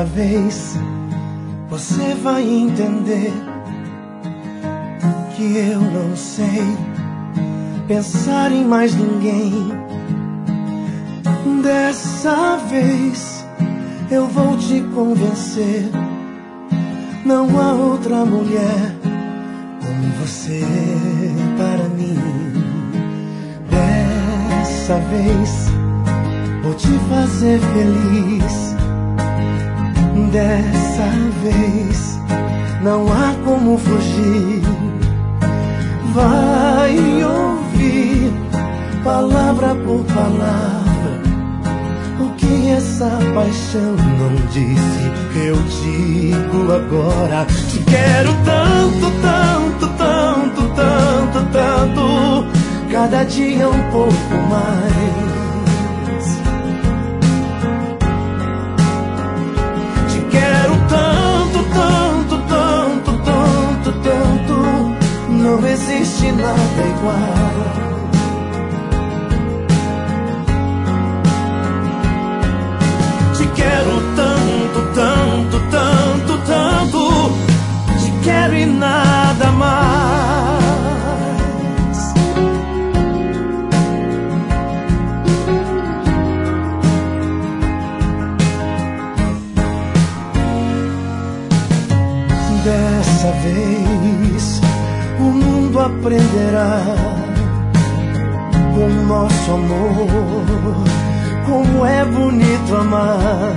Dessa vez você vai entender que eu não sei pensar em mais ninguém. Dessa vez eu vou te convencer, não há outra mulher como você para mim. Dessa vez vou te fazer feliz. Dessa vez não há como fugir. Vai ouvir palavra por palavra o que essa paixão não disse. Eu digo agora: te quero tanto, tanto, tanto, tanto, tanto, cada dia um pouco mais. Te quero tanto, tanto, tanto, tanto, tanto, não existe nada igual. Te quero tanto, tanto, tanto, tanto, te quero e nada mais. Dessa vez o mundo aprenderá com o nosso amor como é bonito amar.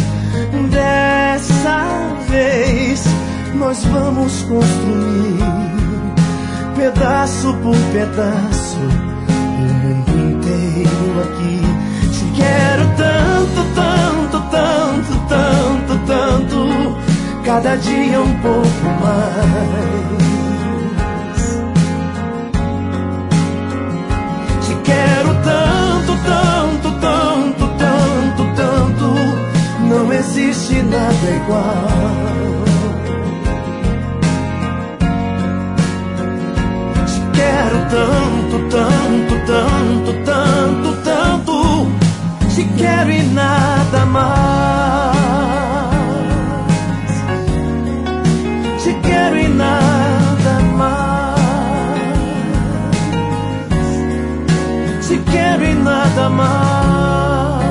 Dessa vez nós vamos construir pedaço por pedaço o mundo inteiro aqui. Te quero tanto, tanto, tanto, tanto, tanto, cada dia um pouco mais. Te quero tanto, tanto, tanto, tanto, tanto, não existe nada igual. Te quero tanto, tanto, tanto, tanto, tanto, te quero e nada mais. Te quero e nada mais. Te quero e nada mais.